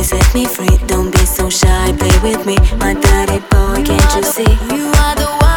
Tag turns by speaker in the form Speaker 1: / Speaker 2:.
Speaker 1: set me free. Don't be so shy, play with me, my dirty boy, can't you see? You are the one.